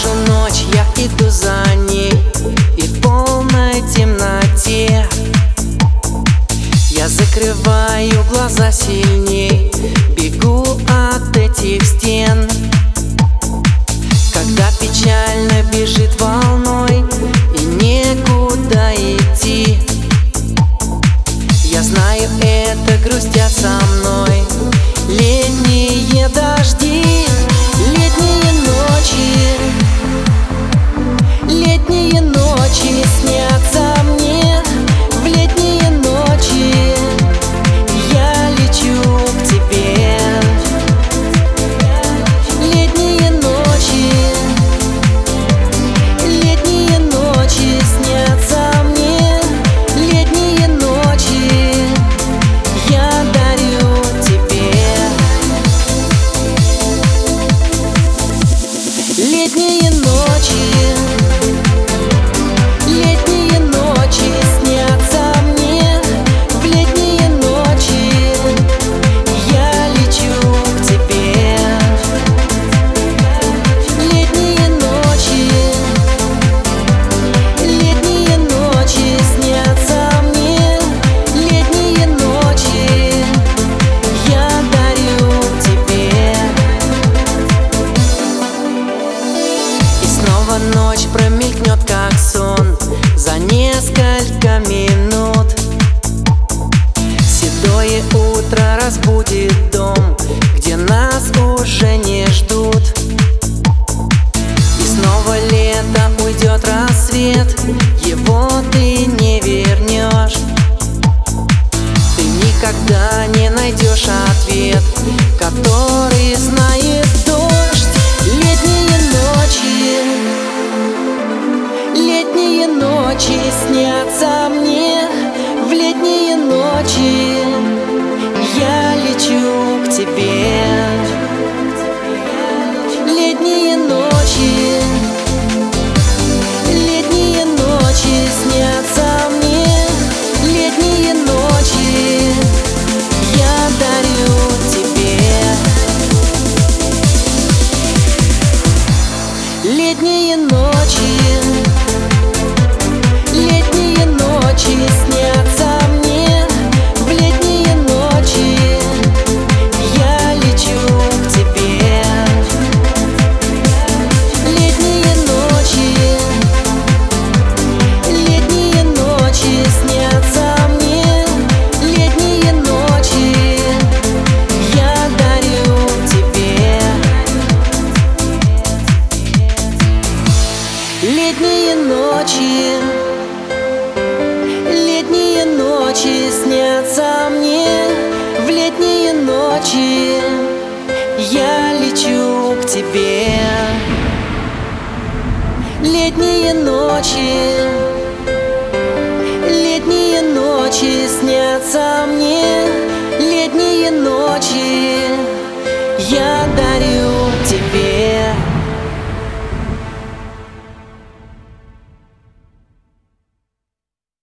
вижу ночь, я иду за ней, и в полной темноте я закрываю глаза сильней, бегу от этих стен. Когда печально бежит волной и некуда идти, я знаю, это грустят со мной летние дожди, летние ночи снятся мне. В летние ночи я лечу к тебе. Летние ночи снятся мне. Летние ночи я дарю тебе. Летние ночи снятся мне. В летние ночи я лечу к тебе. Летние ночи снятся мне. Летние ночи я дарю тебе. И снова ночь промелькнет, как сон, за несколько минут. Седое утро разбудит дом, где нас уже не ждут. И снова лето, уйдет рассвет, его ты не вернешь. Ты никогда не найдешь ответ, который знает дождь. Летние ночи снятся мне. В летние ночи я лечу к тебе. Летние ночи снятся мне. Летние ночи я дарю тебе. Летние ночи снятся мне. В летние ночи я лечу к тебе. Летние ночи снятся мне. Летние ночи я дарю тебе. Летние ночи снятся мне. В летние ночи я лечу к тебе. Летние ночи снятся мне.